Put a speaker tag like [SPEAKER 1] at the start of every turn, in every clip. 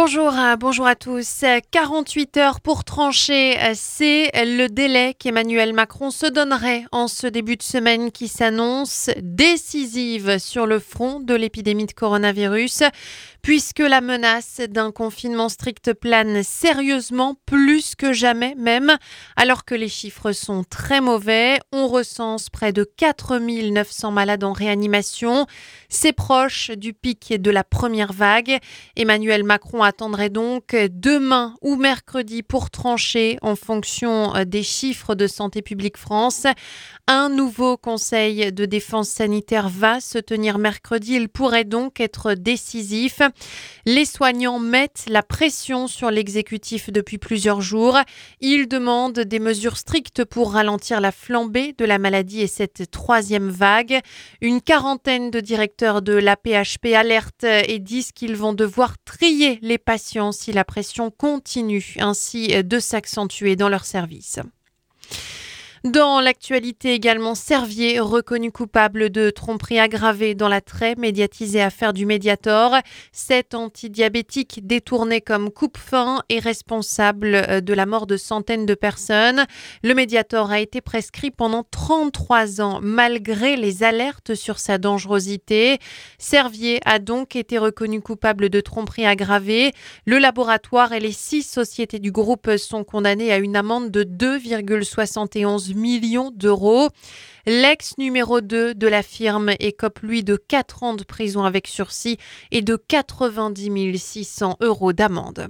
[SPEAKER 1] Bonjour à tous. 48 heures pour trancher, c'est le délai qu'Emmanuel Macron se donnerait en ce début de semaine qui s'annonce décisive sur le front de l'épidémie de coronavirus, puisque la menace d'un confinement strict plane sérieusement, plus que jamais même, alors que les chiffres sont très mauvais. On recense près de 4900 malades en réanimation. C'est proche du pic de la première vague. Emmanuel Macron attendrait donc demain ou mercredi pour trancher en fonction des chiffres de Santé publique France. Un nouveau conseil de défense sanitaire va se tenir mercredi. Il pourrait donc être décisif. Les soignants mettent la pression sur l'exécutif depuis plusieurs jours. Ils demandent des mesures strictes pour ralentir la flambée de la maladie et cette troisième vague. Une quarantaine de directeurs de l'AP-HP alertent et disent qu'ils vont devoir trier les patients si la pression continue ainsi de s'accentuer dans leur service. Dans l'actualité également, Servier, reconnu coupable de tromperie aggravée dans la très médiatisée affaire du Mediator. Cet antidiabétique détourné comme coupe-faim est responsable de la mort de centaines de personnes. Le Mediator a été prescrit pendant 33 ans malgré les alertes sur sa dangerosité. Servier a donc été reconnu coupable de tromperie aggravée. Le laboratoire et les 6 sociétés du groupe sont condamnés à une amende de 2,71 millions d'euros. L'ex numéro 2 de la firme écope lui de 4 ans de prison avec sursis et de 90 600 euros d'amende.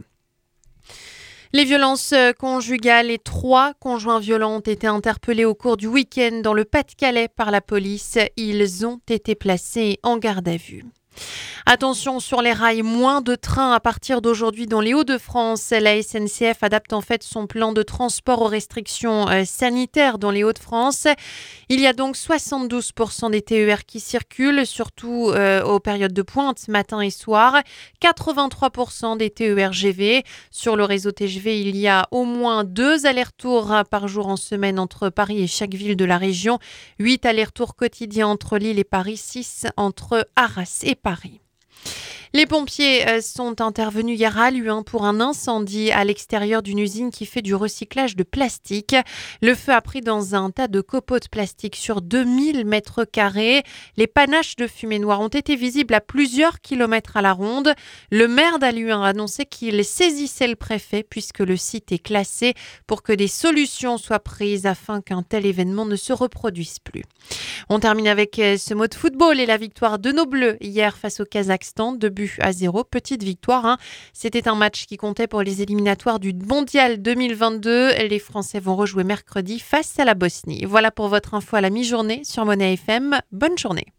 [SPEAKER 1] Les violences conjugales, les 3 conjoints violents ont été interpellés au cours du week-end dans le Pas-de-Calais par la police. Ils ont été placés en garde à vue. Attention sur les rails, moins de trains à partir d'aujourd'hui dans les Hauts-de-France. La SNCF adapte en fait son plan de transport aux restrictions sanitaires dans les Hauts-de-France. Il y a donc 72% des TER qui circulent, surtout aux périodes de pointe, matin et soir. 83% des TER GV. Sur le réseau TGV, il y a au moins 2 allers-retours par jour en semaine entre Paris et chaque ville de la région. 8 allers-retours quotidiens entre Lille et Paris, 6 entre Arras et Paris. Les pompiers sont intervenus hier à Luin pour un incendie à l'extérieur d'une usine qui fait du recyclage de plastique. Le feu a pris dans un tas de copeaux de plastique sur 2000 mètres carrés. Les panaches de fumée noire ont été visibles à plusieurs kilomètres à la ronde. Le maire d'Aluin a annoncé qu'il saisissait le préfet puisque le site est classé pour que des solutions soient prises afin qu'un tel événement ne se reproduise plus. On termine avec ce mot de football et la victoire de nos Bleus hier face au Kazakhstan, 2-0, petite victoire. C'était un match qui comptait pour les éliminatoires du Mondial 2022. Les Français vont rejouer mercredi face à la Bosnie. Voilà pour votre info à la mi-journée sur Monnaie FM. Bonne journée.